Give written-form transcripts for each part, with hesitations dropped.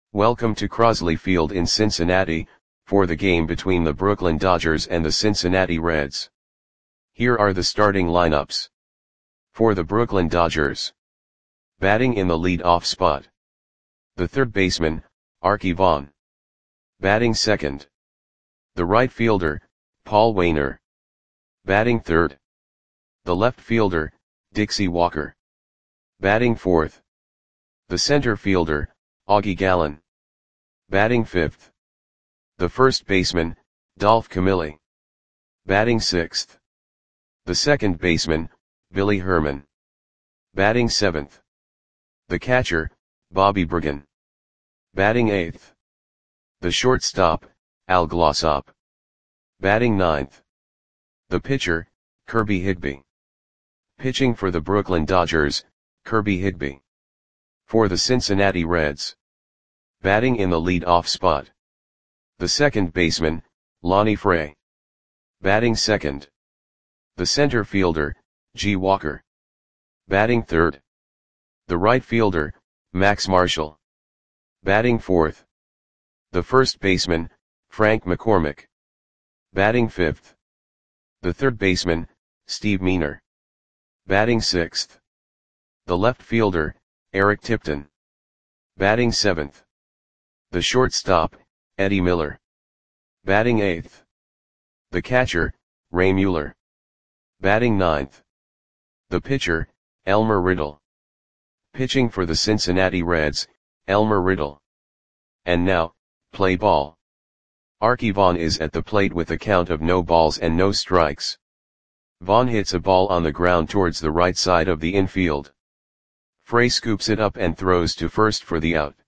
Welcome to Crosley Field in Cincinnati, for the game between the Brooklyn Dodgers and the Cincinnati Reds. Here are the starting lineups. For the Brooklyn Dodgers. Batting in the lead-off spot. The third baseman, Arky Vaughan. Batting second. The right fielder, Paul Waner. Batting third. The left fielder, Dixie Walker. Batting fourth. The center fielder, Augie Gallen. Batting fifth. The first baseman, Dolph Camilli. Batting sixth. The second baseman, Billy Herman. Batting seventh. The catcher, Bobby Bergen. Batting eighth. The shortstop, Al Glossop. Batting ninth. The pitcher, Kirby Higbee. Pitching for the Brooklyn Dodgers, Kirby Higbee. For the Cincinnati Reds. Batting in the lead-off spot. The second baseman, Lonnie Fray. Batting second. The center fielder, G. Walker. Batting third. The right fielder, Max Marshall. Batting fourth. The first baseman, Frank McCormick. Batting fifth. The third baseman, Steve Meaner. Batting sixth. The left fielder, Eric Tipton. Batting seventh. The shortstop, Eddie Miller. Batting eighth. The catcher, Ray Mueller. Batting ninth. The pitcher, Elmer Riddle. Pitching for the Cincinnati Reds, Elmer Riddle. And now, play ball. Arky Vaughan is at the plate with a count of no balls and no strikes. Vaughan hits a ball on the ground towards the right side of the infield. Fray scoops it up and throws to first for the out.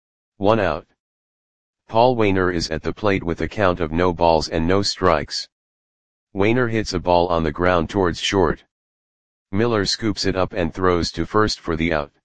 1 out. Paul Waner is at the plate with a count of no balls and no strikes. Waner hits a ball on the ground towards short. Miller scoops it up and throws to first for the out.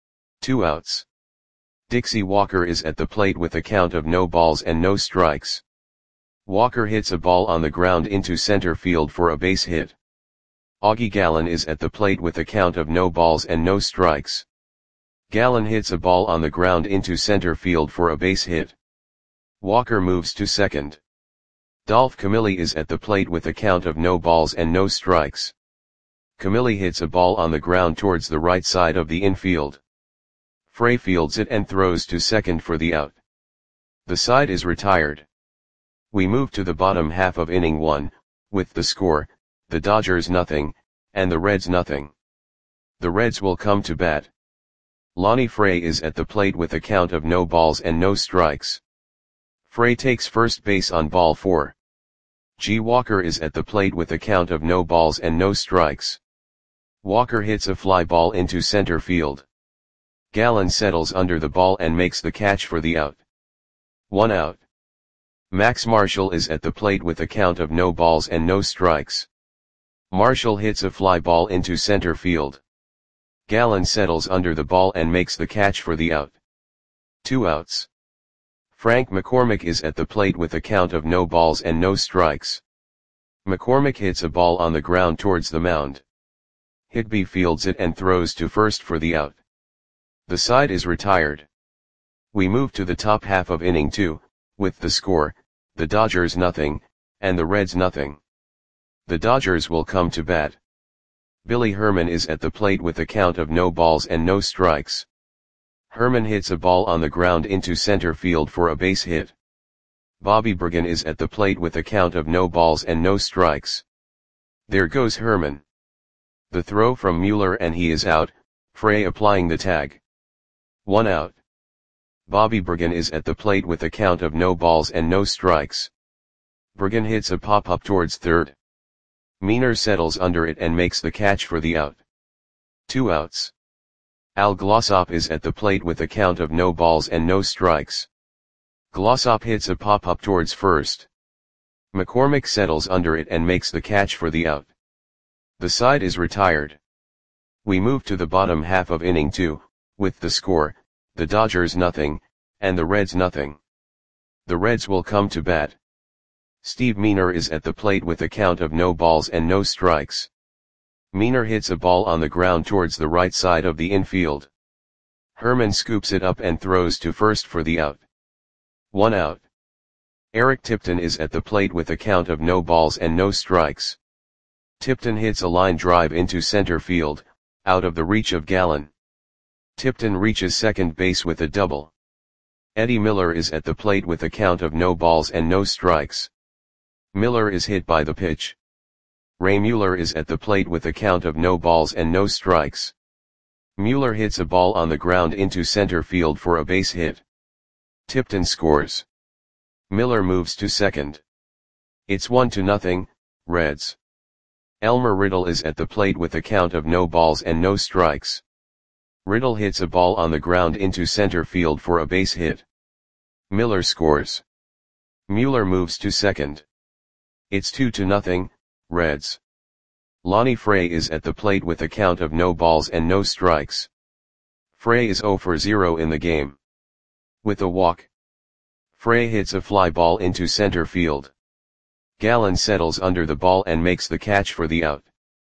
2 outs. Dixie Walker is at the plate with a count of no balls and no strikes. Walker hits a ball on the ground into center field for a base hit. Augie Gallen is at the plate with a count of no balls and no strikes. Gallen hits a ball on the ground into center field for a base hit. Walker moves to second. Dolph Camilli is at the plate with a count of no balls and no strikes. Camilli hits a ball on the ground towards the right side of the infield. Fray fields it and throws to second for the out. The side is retired. We move to the bottom half of inning 1, with the score, the Dodgers nothing, and the Reds nothing. The Reds will come to bat. Lonnie Fray is at the plate with a count of no balls and no strikes. Fray takes first base on ball 4. G. Walker is at the plate with a count of no balls and no strikes. Walker hits a fly ball into center field. Gallen settles under the ball and makes the catch for the out. 1 out. Max Marshall is at the plate with a count of no balls and no strikes. Marshall hits a fly ball into center field. Gallen settles under the ball and makes the catch for the out. 2 outs. Frank McCormick is at the plate with a count of no balls and no strikes. McCormick hits a ball on the ground towards the mound. Higbee fields it and throws to first for the out. The side is retired. We move to the top half of inning 2, with the score, the Dodgers nothing, and the Reds nothing. The Dodgers will come to bat. Billy Herman is at the plate with a count of no balls and no strikes. Herman hits a ball on the ground into center field for a base hit. Bobby Bergen is at the plate with a count of no balls and no strikes. There goes Herman. The throw from Mueller and he is out, Fray applying the tag. 1 out. Bobby Bergen is at the plate with a count of no balls and no strikes. Bergen hits a pop-up towards third. Meaner settles under it and makes the catch for the out. 2 outs. Al Glossop is at the plate with a count of no balls and no strikes. Glossop hits a pop-up towards first. McCormick settles under it and makes the catch for the out. The side is retired. We move to the bottom half of inning 2, with the score, the Dodgers nothing, and the Reds nothing. The Reds will come to bat. Steve Meaner is at the plate with a count of no balls and no strikes. Meaner hits a ball on the ground towards the right side of the infield. Herman scoops it up and throws to first for the out. 1 out. Eric Tipton is at the plate with a count of no balls and no strikes. Tipton hits a line drive into center field, out of the reach of Gallen. Tipton reaches second base with a double. Eddie Miller is at the plate with a count of no balls and no strikes. Miller is hit by the pitch. Ray Mueller is at the plate with a count of no balls and no strikes. Mueller hits a ball on the ground into center field for a base hit. Tipton scores. Miller moves to second. It's 1-0, Reds. Elmer Riddle is at the plate with a count of no balls and no strikes. Riddle hits a ball on the ground into center field for a base hit. Miller scores. Mueller moves to second. It's 2-0, Reds. Lonnie Frey is at the plate with a count of no balls and no strikes. Frey is 0 for 0 in the game. With a walk, Frey hits a fly ball into center field. Gallen settles under the ball and makes the catch for the out.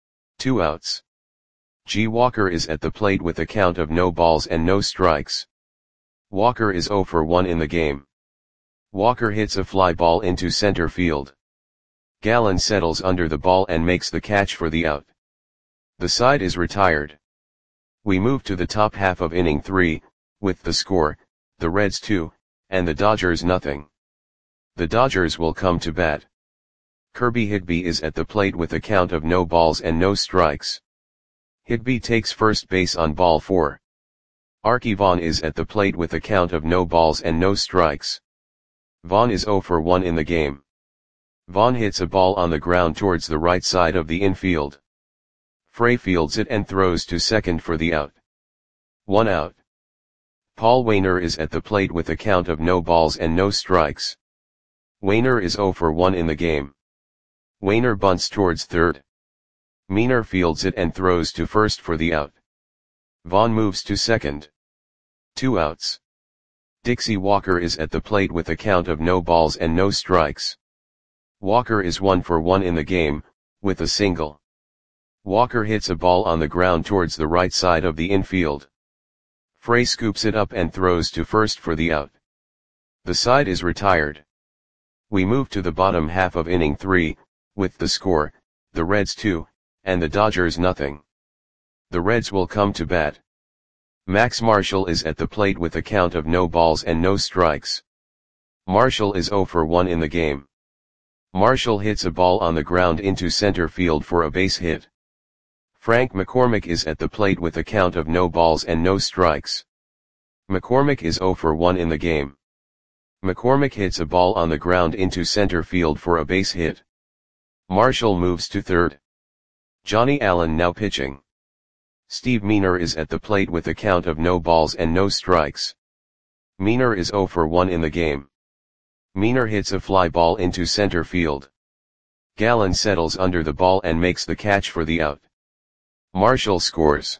2 outs. G. Walker is at the plate with a count of no balls and no strikes. Walker is 0 for 1 in the game. Walker hits a fly ball into center field. Gallen settles under the ball and makes the catch for the out. The side is retired. We move to the top half of inning 3, with the score, the Reds 2, and the Dodgers nothing. The Dodgers will come to bat. Kirby Higby is at the plate with a count of no balls and no strikes. Higby takes first base on ball 4. Archie Vaughn is at the plate with a count of no balls and no strikes. Vaughn is 0 for 1 in the game. Vaughn hits a ball on the ground towards the right side of the infield. Frey fields it and throws to second for the out. 1 out. Paul Wainer is at the plate with a count of no balls and no strikes. Wainer is 0 for 1 in the game. Wainer bunts towards third. Meaner fields it and throws to first for the out. Vaughn moves to second. 2 outs. Dixie Walker is at the plate with a count of no balls and no strikes. Walker is 1 for 1 in the game, with a single. Walker hits a ball on the ground towards the right side of the infield. Frey scoops it up and throws to first for the out. The side is retired. We move to the bottom half of inning 3, with the score, the Reds 2, and the Dodgers nothing. The Reds will come to bat. Max Marshall is at the plate with a count of no balls and no strikes. Marshall is 0 for 1 in the game. Marshall hits a ball on the ground into center field for a base hit. Frank McCormick is at the plate with a count of no balls and no strikes. McCormick is 0 for 1 in the game. McCormick hits a ball on the ground into center field for a base hit. Marshall moves to third. Johnny Allen now pitching. Steve Meaner is at the plate with a count of no balls and no strikes. Meaner is 0 for 1 in the game. Meaner hits a fly ball into center field. Gallen settles under the ball and makes the catch for the out. Marshall scores.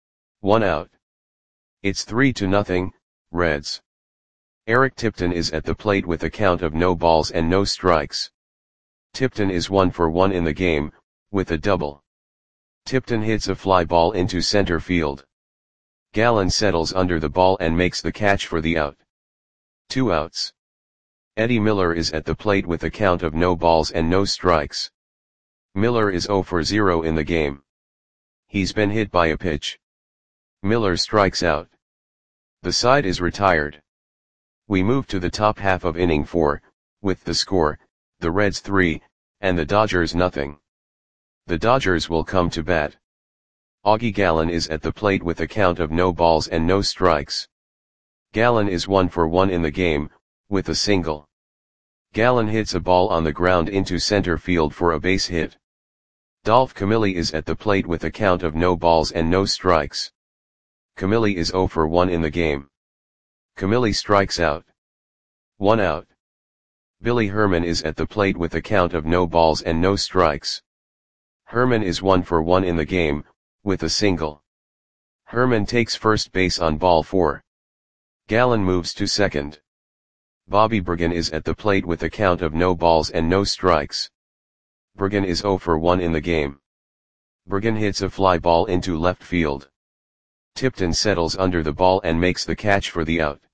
1 out. It's 3-0, Reds. Eric Tipton is at the plate with a count of no balls and no strikes. Tipton is 1 for 1 in the game, with a double. Tipton hits a fly ball into center field. Gallen settles under the ball and makes the catch for the out. 2 outs. Eddie Miller is at the plate with a count of no balls and no strikes. Miller is 0 for 0 in the game. He's been hit by a pitch. Miller strikes out. The side is retired. We move to the top half of inning 4, with the score, the Reds 3, and the Dodgers nothing. The Dodgers will come to bat. Augie Gallen is at the plate with a count of no balls and no strikes. Gallen is 1 for 1 in the game, with a single. Gallen hits a ball on the ground into center field for a base hit. Dolph Camilli is at the plate with a count of no balls and no strikes. Camilli is 0 for 1 in the game. Camilli strikes out. 1 out. Billy Herman is at the plate with a count of no balls and no strikes. Herman is 1 for 1 in the game, with a single. Herman takes first base on ball 4. Gallen moves to second. Bobby Bergen is at the plate with a count of no balls and no strikes. Bergen is 0 for 1 in the game. Bergen hits a fly ball into left field. Tipton settles under the ball and makes the catch for the out.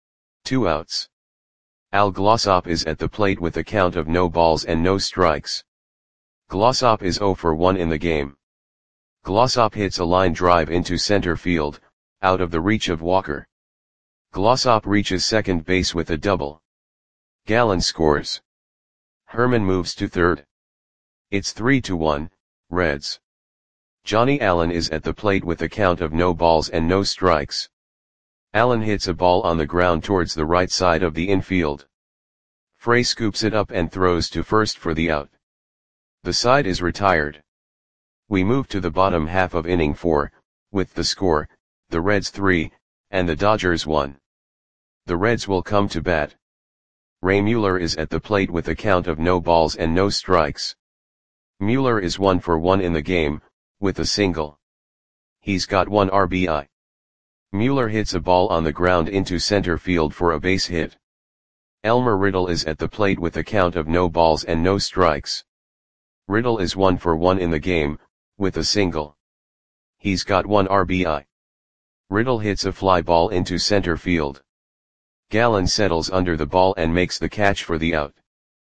2 outs. Al Glossop is at the plate with a count of no balls and no strikes. Glossop is 0 for 1 in the game. Glossop hits a line drive into center field, out of the reach of Walker. Glossop reaches second base with a double. Gallen scores. Herman moves to third. It's 3-1, Reds. Johnny Allen is at the plate with a count of no balls and no strikes. Allen hits a ball on the ground towards the right side of the infield. Frey scoops it up and throws to first for the out. The side is retired. We move to the bottom half of inning 4, with the score, the Reds 3, and the Dodgers 1. The Reds will come to bat. Ray Mueller is at the plate with a count of no balls and no strikes. Mueller is 1 for 1 in the game, with a single. He's got 1 RBI. Mueller hits a ball on the ground into center field for a base hit. Elmer Riddle is at the plate with a count of no balls and no strikes. Riddle is 1 for 1 in the game, with a single. He's got 1 RBI. Riddle hits a fly ball into center field. Gallen settles under the ball and makes the catch for the out.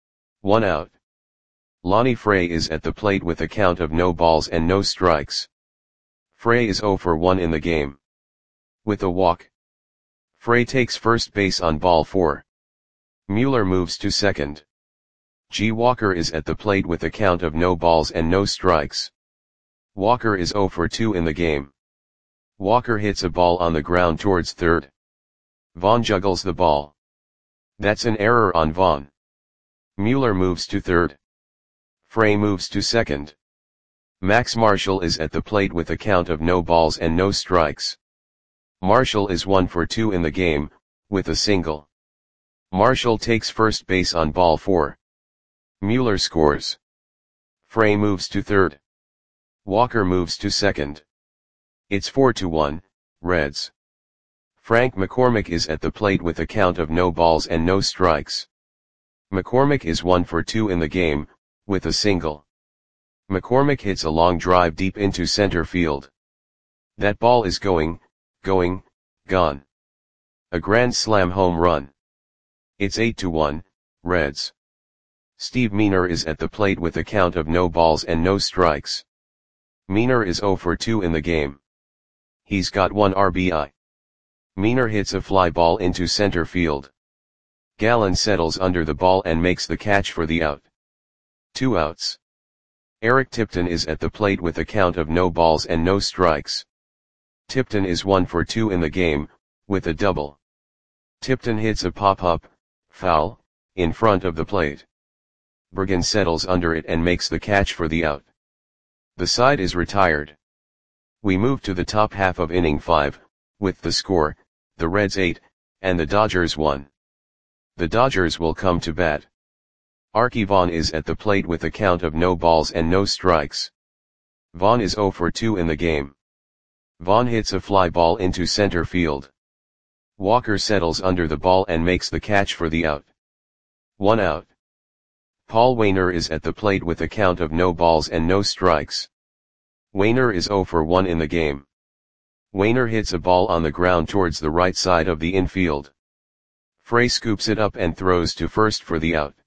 1 out. Lonnie Frey is at the plate with a count of no balls and no strikes. Frey is 0 for 1 in the game. With a walk. Frey takes first base on ball 4. Mueller moves to second. G. Walker is at the plate with a count of no balls and no strikes. Walker is 0 for 2 in the game. Walker hits a ball on the ground towards third. Vaughn juggles the ball. That's an error on Vaughn. Mueller moves to third. Frey moves to second. Max Marshall is at the plate with a count of no balls and no strikes. Marshall is 1 for 2 in the game, with a single. Marshall takes first base on ball 4. Mueller scores. Frey moves to third. Walker moves to second. It's 4-1, Reds. Frank McCormick is at the plate with a count of no balls and no strikes. McCormick is 1 for 2 in the game, with a single. McCormick hits a long drive deep into center field. That ball is gone. A grand slam home run. It's 8-1, Reds. Steve Meaner is at the plate with a count of no balls and no strikes. Meaner is 0 for 2 in the game. He's got 1 RBI. Meaner hits a fly ball into center field. Gallen settles under the ball and makes the catch for the out. 2 outs. Eric Tipton is at the plate with a count of no balls and no strikes. Tipton is 1 for 2 in the game, with a double. Tipton hits a pop-up, foul, in front of the plate. Bergen settles under it and makes the catch for the out. The side is retired. We move to the top half of inning 5, with the score, the Reds 8, and the Dodgers 1. The Dodgers will come to bat. Arky Vaughan is at the plate with a count of no balls and no strikes. Vaughan is 0 for 2 in the game. Vaughan hits a fly ball into center field. Walker settles under the ball and makes the catch for the out. 1 out. Paul Waner is at the plate with a count of no balls and no strikes. Waner is 0 for 1 in the game. Waner hits a ball on the ground towards the right side of the infield. Frey scoops it up and throws to first for the out.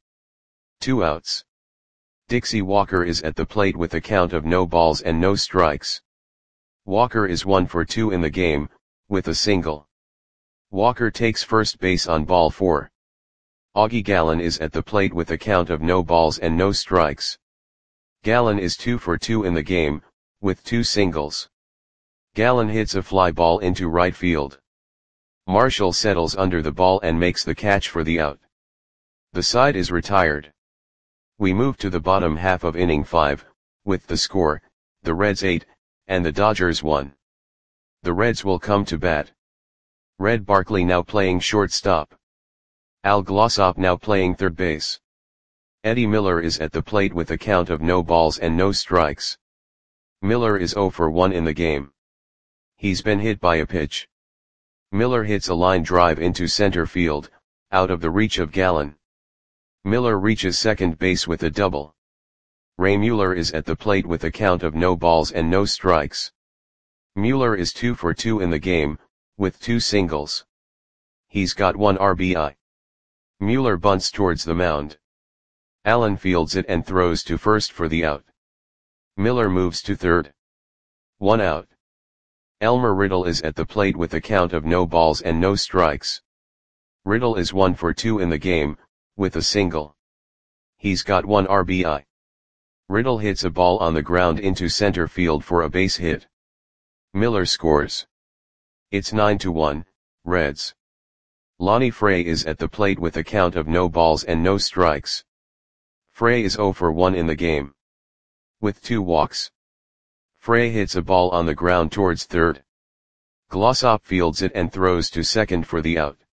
2 outs. Dixie Walker is at the plate with a count of no balls and no strikes. Walker is 1 for 2 in the game, with a single. Walker takes first base on ball 4. Augie Gallen is at the plate with a count of no balls and no strikes. Gallen is 2 for 2 in the game, with 2 singles. Gallen hits a fly ball into right field. Marshall settles under the ball and makes the catch for the out. The side is retired. We move to the bottom half of inning 5, with the score, the Reds 8, and the Dodgers 1. The Reds will come to bat. Red Barkley now playing shortstop. Al Glossop now playing third base. Eddie Miller is at the plate with a count of no balls and no strikes. Miller is 0 for 1 in the game. He's been hit by a pitch. Miller hits a line drive into center field, out of the reach of Gallen. Miller reaches second base with a double. Ray Mueller is at the plate with a count of no balls and no strikes. Mueller is 2 for 2 in the game, with 2 singles. He's got 1 RBI. Mueller bunts towards the mound. Allen fields it and throws to first for the out. Miller moves to third. 1 out. Elmer Riddle is at the plate with a count of no balls and no strikes. Riddle is 1 for 2 in the game, with a single. He's got 1 RBI. Riddle hits a ball on the ground into center field for a base hit. Miller scores. It's 9-1, Reds. Lonnie Frey is at the plate with a count of no balls and no strikes. Frey is 0 for 1 in the game. With 2 walks. Frey hits a ball on the ground towards third. Glossop fields it and throws to second for the out.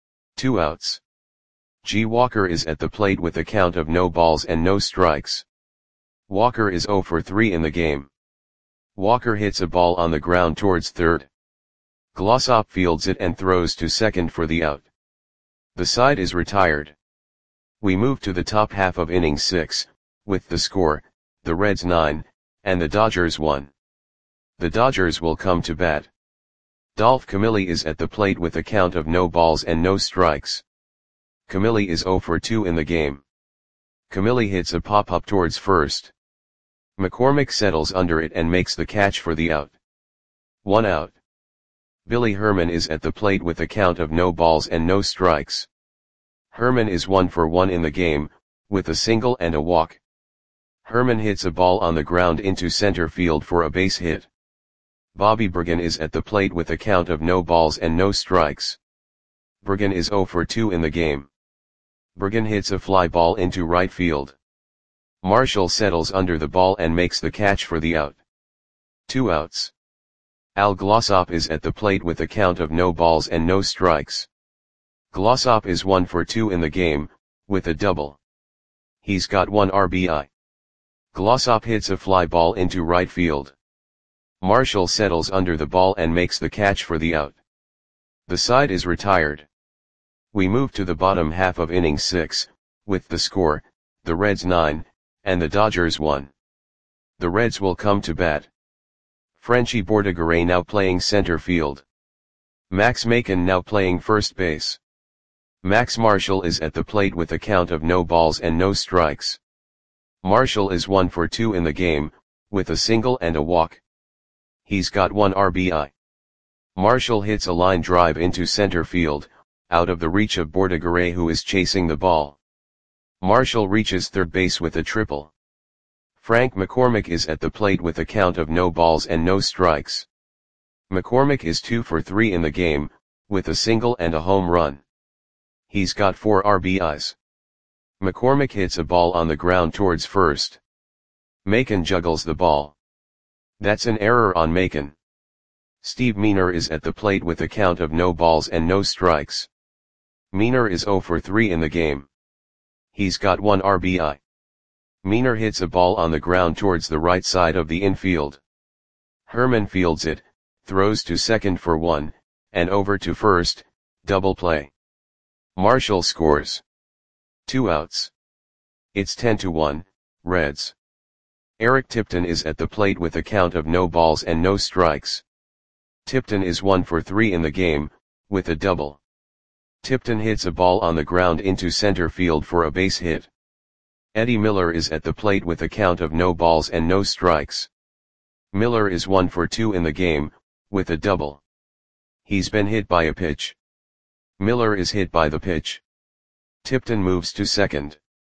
2 outs. G. Walker is at the plate with a count of no balls and no strikes. Walker is 0 for 3 in the game. Walker hits a ball on the ground towards third. Glossop fields it and throws to second for the out. The side is retired. We move to the top half of inning 6, with the score, the Reds 9, and the Dodgers 1. The Dodgers will come to bat. Dolph Camilli is at the plate with a count of no balls and no strikes. Camilli is 0 for 2 in the game. Camilli hits a pop-up towards first. McCormick settles under it and makes the catch for the out. 1 out. Billy Herman is at the plate with a count of no balls and no strikes. Herman is 1 for 1 in the game, with a single and a walk. Herman hits a ball on the ground into center field for a base hit. Bobby Bergen is at the plate with a count of no balls and no strikes. Bergen is 0 for 2 in the game. Bergen hits a fly ball into right field. Marshall settles under the ball and makes the catch for the out. 2 outs. Al Glossop is at the plate with a count of no balls and no strikes. Glossop is 1 for 2 in the game, with a double. He's got 1 RBI. Glossop hits a fly ball into right field. Marshall settles under the ball and makes the catch for the out. The side is retired. We move to the bottom half of inning 6, with the score, the Reds 9, and the Dodgers 1. The Reds will come to bat. Frenchie Bordegaray now playing center field. Max Macon now playing first base. Max Marshall is at the plate with a count of no balls and no strikes. Marshall is 1 for 2 in the game, with a single and a walk. He's got 1 RBI. Marshall hits a line drive into center field, out of the reach of Bordegaray who is chasing the ball. Marshall reaches third base with a triple. Frank McCormick is at the plate with a count of no balls and no strikes. McCormick is 2 for 3 in the game, with a single and a home run. He's got 4 RBIs. McCormick hits a ball on the ground towards first. Macon juggles the ball. That's an error on Macon. Steve Meaner is at the plate with a count of no balls and no strikes. Meaner is 0 for 3 in the game. He's got 1 RBI. Meaner hits a ball on the ground towards the right side of the infield. Herman fields it, throws to second for 1, and over to first, double play. Marshall scores. 2 outs. It's 10-1, Reds. Eric Tipton is at the plate with a count of no balls and no strikes. Tipton is 1 for 3 in the game, with a double. Tipton hits a ball on the ground into center field for a base hit. Eddie Miller is at the plate with a count of no balls and no strikes. Miller is 1 for 2 in the game, with a double. He's been hit by a pitch. Miller is hit by the pitch. Tipton moves to second.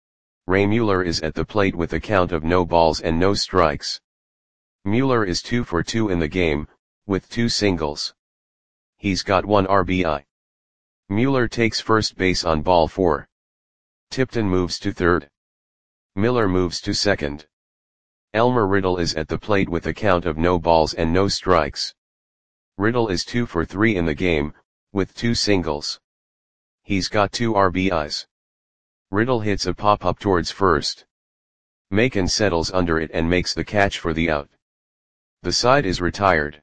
Ray Mueller is at the plate with a count of no balls and no strikes. Mueller is 2 for 2 in the game, with 2 singles. He's got 1 RBI. Mueller takes first base on ball 4. Tipton moves to third. Miller moves to second. Elmer Riddle is at the plate with a count of no balls and no strikes. Riddle is 2 for 3 in the game, with 2 singles. He's got 2 RBIs. Riddle hits a pop-up towards first. Macon settles under it and makes the catch for the out. The side is retired.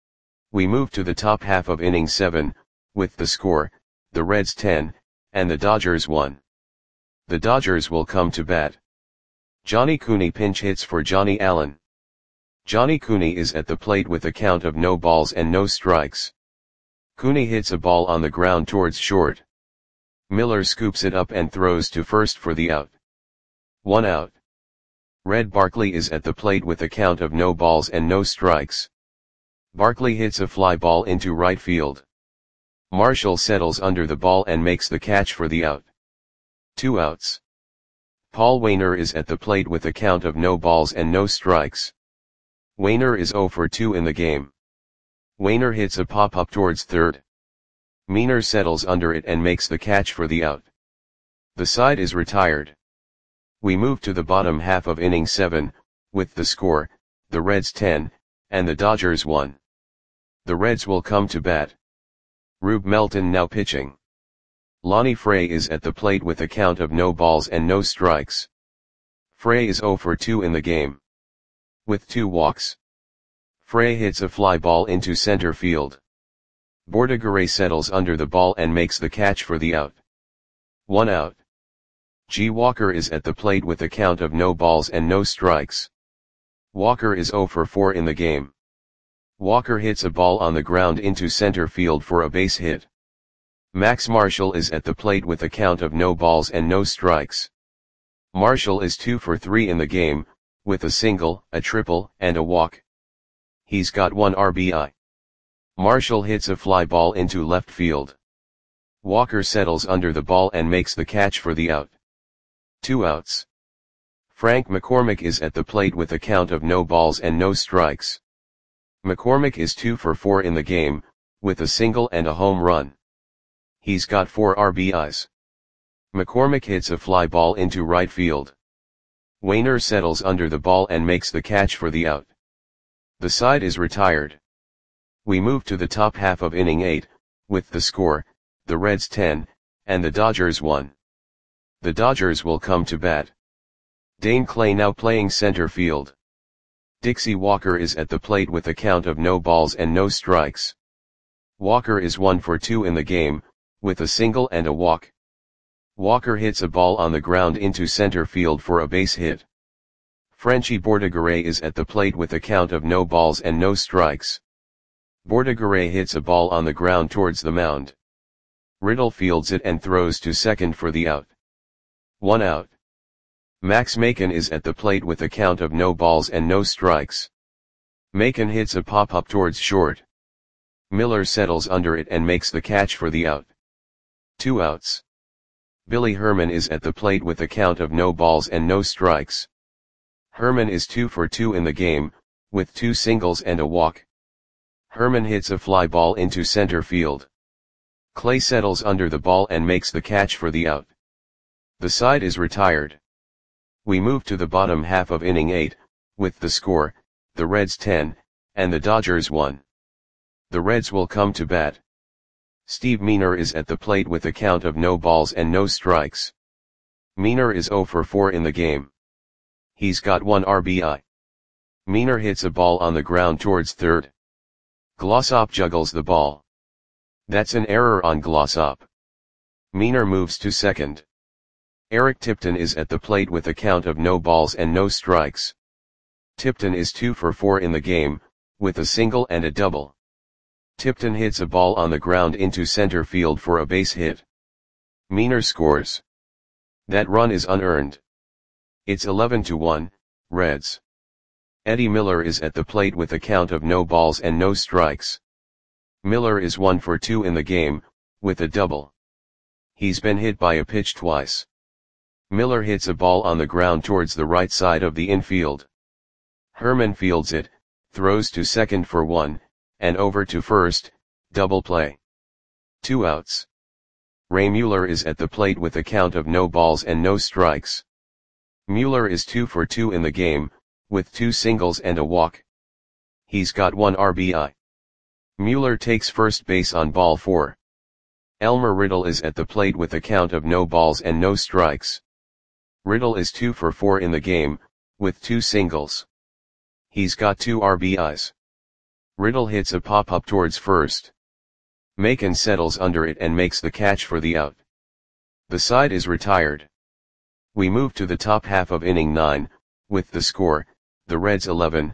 We move to the top half of inning 7, with the score, the Reds 10, and the Dodgers 1. The Dodgers will come to bat. Johnny Cooney pinch hits for Johnny Allen. Johnny Cooney is at the plate with a count of no balls and no strikes. Cooney hits a ball on the ground towards short. Miller scoops it up and throws to first for the out. 1 out. Red Barkley is at the plate with a count of no balls and no strikes. Barkley hits a fly ball into right field. Marshall settles under the ball and makes the catch for the out. 2 outs. Paul Waner is at the plate with a count of no balls and no strikes. Waner is 0 for 2 in the game. Waner hits a pop-up towards third. Meaner settles under it and makes the catch for the out. The side is retired. We move to the bottom half of inning 7, with the score, the Reds 10, and the Dodgers 1. The Reds will come to bat. Rube Melton now pitching. Lonnie Frey is at the plate with a count of no balls and no strikes. Frey is 0 for 2 in the game. With 2 walks. Frey hits a fly ball into center field. Bordigaray settles under the ball and makes the catch for the out. 1 out. G. Walker is at the plate with a count of no balls and no strikes. Walker is 0 for 4 in the game. Walker hits a ball on the ground into center field for a base hit. Max Marshall is at the plate with a count of no balls and no strikes. Marshall is 2 for 3 in the game, with a single, a triple, and a walk. He's got 1 RBI. Marshall hits a fly ball into left field. Walker settles under the ball and makes the catch for the out. 2 outs. Frank McCormick is at the plate with a count of no balls and no strikes. McCormick is 2 for 4 in the game, with a single and a home run. He's got 4 RBIs. McCormick hits a fly ball into right field. Waner settles under the ball and makes the catch for the out. The side is retired. We move to the top half of inning 8, with the score, the Reds 10, and the Dodgers 1. The Dodgers will come to bat. Dane Clay now playing center field. Dixie Walker is at the plate with a count of no balls and no strikes. Walker is 1 for 2 in the game, with a single and a walk. Walker hits a ball on the ground into center field for a base hit. Frenchie Bordigaray is at the plate with a count of no balls and no strikes. Bordigaray hits a ball on the ground towards the mound. Riddle fields it and throws to second for the out. 1 out. Max Macon is at the plate with a count of no balls and no strikes. Macon hits a pop-up towards short. Miller settles under it and makes the catch for the out. 2 outs. Billy Herman is at the plate with a count of no balls and no strikes. Herman is 2 for 2 in the game, with 2 singles and a walk. Herman hits a fly ball into center field. Clay settles under the ball and makes the catch for the out. The side is retired. We move to the bottom half of inning 8, with the score, the Reds 10, and the Dodgers 1. The Reds will come to bat. Steve Meaner is at the plate with a count of no balls and no strikes. Meaner is 0 for 4 in the game. He's got 1 RBI. Meaner hits a ball on the ground towards third. Glossop juggles the ball. That's an error on Glossop. Meaner moves to second. Eric Tipton is at the plate with a count of no balls and no strikes. Tipton is 2 for 4 in the game, with a single and a double. Tipton hits a ball on the ground into center field for a base hit. Meaner scores. That run is unearned. It's 11-1, Reds. Eddie Miller is at the plate with a count of no balls and no strikes. Miller is 1 for 2 in the game, with a double. He's been hit by a pitch twice. Miller hits a ball on the ground towards the right side of the infield. Herman fields it, throws to second for 1, and over to first, double play. 2 outs. Ray Mueller is at the plate with a count of no balls and no strikes. Mueller is 2 for 2 in the game, with 2 singles and a walk. He's got 1 RBI. Mueller takes first base on ball 4. Elmer Riddle is at the plate with a count of no balls and no strikes. Riddle is 2 for 4 in the game, with 2 singles. He's got 2 RBIs. Riddle hits a pop-up towards first. Macon settles under it and makes the catch for the out. The side is retired. We move to the top half of inning 9, with the score, the Reds 11,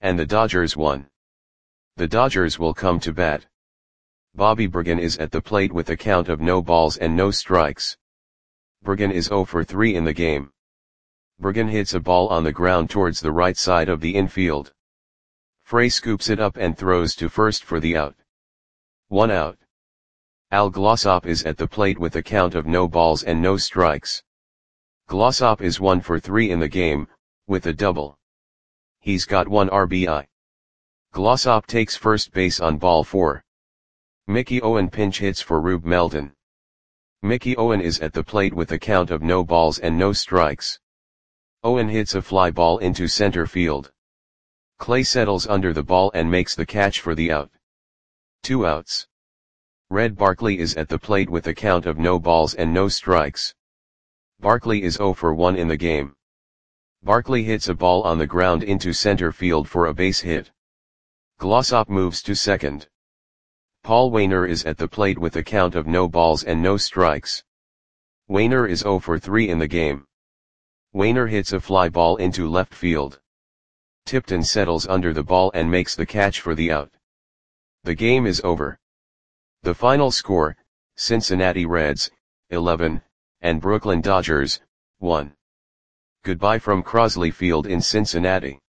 and the Dodgers won. The Dodgers will come to bat. Bobby Bergen is at the plate with a count of no balls and no strikes. Bergen is 0 for 3 in the game. Bergen hits a ball on the ground towards the right side of the infield. Frey scoops it up and throws to first for the out. 1 out. Al Glossop is at the plate with a count of no balls and no strikes. Glossop is 1 for 3 in the game, with a double. He's got 1 RBI. Glossop takes first base on ball 4. Mickey Owen pinch hits for Rube Melton. Mickey Owen is at the plate with a count of no balls and no strikes. Owen hits a fly ball into center field. Clay settles under the ball and makes the catch for the out. 2 outs. Red Barkley is at the plate with a count of no balls and no strikes. Barkley is 0 for 1 in the game. Barkley hits a ball on the ground into center field for a base hit. Glossop moves to second. Paul Waner is at the plate with a count of no balls and no strikes. Waner is 0 for 3 in the game. Waner hits a fly ball into left field. Tipton settles under the ball and makes the catch for the out. The game is over. The final score, Cincinnati Reds, 11, and Brooklyn Dodgers, 1. Goodbye from Crosley Field in Cincinnati.